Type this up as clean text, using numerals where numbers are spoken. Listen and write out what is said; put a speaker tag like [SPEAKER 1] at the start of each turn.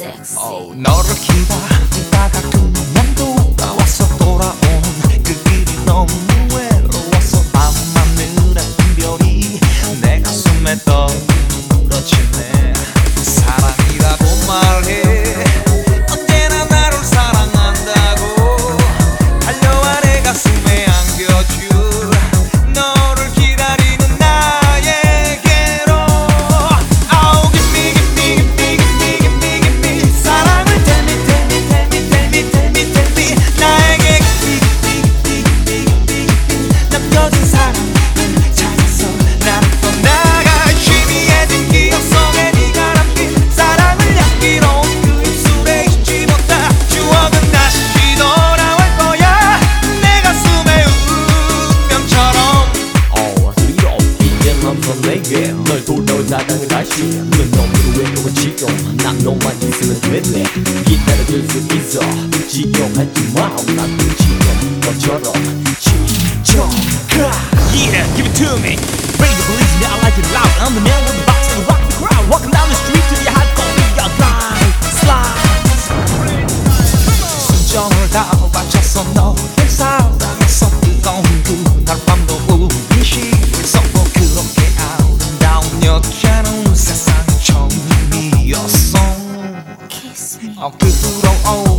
[SPEAKER 1] 너를 기다리다가 그냥 돌아와서 돌아온 그 길이 너무 외로워서 밤하늘의 별이 내 가슴에 떨어지네. 사랑이라고 말해 언제나 나를 사랑한다고 달려와 내 가슴에 안겨줄 너를 기다리는 나에게로 Oh give me give me give me give me give me give me 사랑을 tell me tell me tell me tell me tell me tell me 나에게 남겨진 사랑을 찾아서 나를 떠나가 희미해진 기억 속에 네가 남긴 사랑을 향기로 그 입술에 잊지 못할 추억은 다시 돌아올 거야 내 가슴의 운명처럼.
[SPEAKER 2] 두려워 이제 맘선 내게 널 돌아올 사랑을 다시 넌 너무 외로워지고 난 너만 있으면 되네. 기다려줄 수 있어 지겨하지 마난 지금 너처럼 지쳐가.
[SPEAKER 1] Yeah, give it to me. Ready to believe me, I like it loud. I'm the man with the box and rock the crowd. Walking down the street to your hardcore beat, I glide, slide. 순정을 다 바쳤어 너를 사랑했어 뜨거운 그날 밤도 우리 시했었고 그렇게 아름다운 여자는 세상에 처음이었어. 그 후로